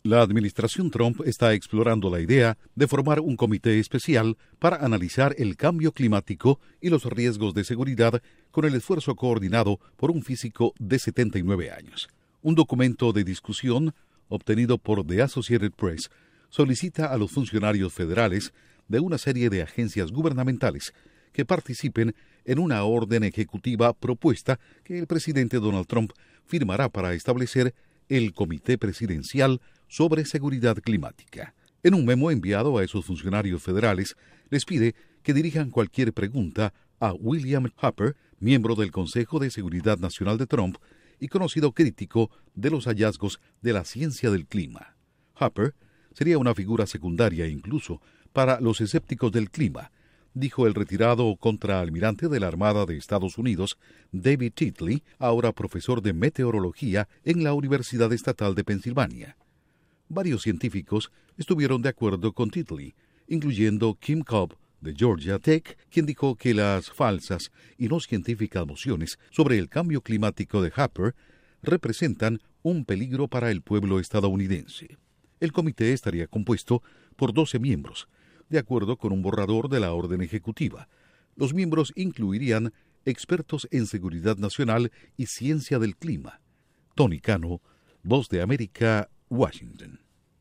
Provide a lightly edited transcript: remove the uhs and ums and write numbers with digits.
La administración Trump está explorando la idea de formar un comité especial para analizar el cambio climático y los riesgos de seguridad con el esfuerzo coordinado por un físico de 79 años. Un documento de discusión obtenido por The Associated Press solicita a los funcionarios federales de una serie de agencias gubernamentales que participen en una orden ejecutiva propuesta que el presidente Donald Trump firmará para establecer el Comité Presidencial sobre Seguridad Climática. En un memo enviado a esos funcionarios federales, les pide que dirijan cualquier pregunta a William Happer, miembro del Consejo de Seguridad Nacional de Trump y conocido crítico de los hallazgos de la ciencia del clima. Happer sería una figura secundaria incluso para los escépticos del clima, dijo el retirado contraalmirante de la Armada de Estados Unidos, David Titley, ahora profesor de meteorología en la Universidad Estatal de Pensilvania. Varios científicos estuvieron de acuerdo con Titley, incluyendo Kim Cobb, de Georgia Tech, quien dijo que las falsas y no científicas mociones sobre el cambio climático de Happer representan un peligro para el pueblo estadounidense. El comité estaría compuesto por 12 miembros, de acuerdo con un borrador de la orden ejecutiva. Los miembros incluirían expertos en seguridad nacional y ciencia del clima. Tony Cano, Voz de América, Washington.